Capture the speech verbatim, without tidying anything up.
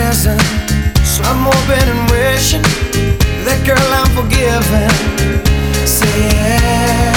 present. So I'm hoping and wishing that girl I'm forgiven. Say yeah.